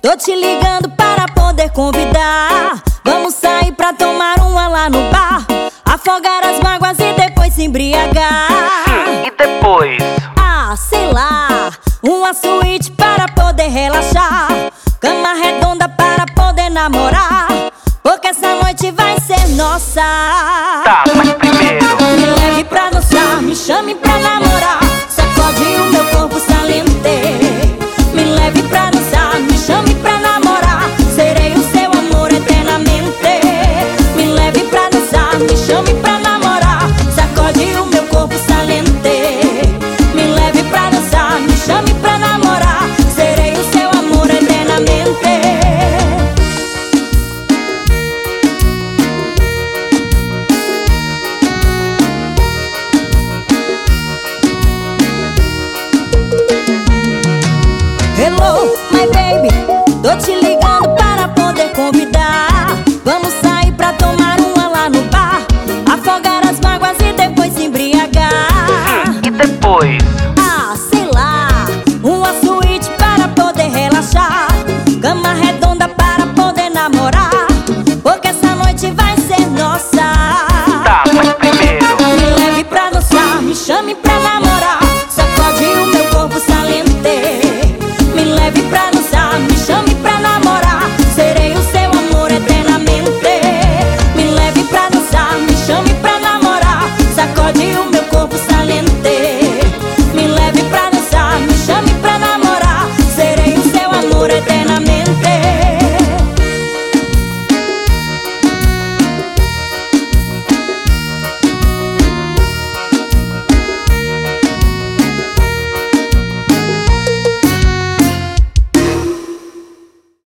Tô te ligando para poder convidar. Vamos sair pra tomar uma lá no bar, afogar as mágoas e depois se embriagar. E depois? Ah, sei lá, uma suíte para poder relaxar, cama redonda para poder namorar, porque essa noite vai ser nossa. Tá, mas primeiro me leve pra dançar, me chame pra namorar, sacode o meu corpo saliente. Me leve pra dançar, me chame pra namorar, serei o seu amor eternamente. Me leve pra dançar, me chame pra namorar, sacode o meu corpo saliente. Me leve pra dançar, me chame pra namorar, serei o seu amor eternamente. Hello, my baby, tô te ligando para poder convidar. Vamos sair pra tomar uma lá no bar, afogar as mágoas e depois se embriagar. E depois?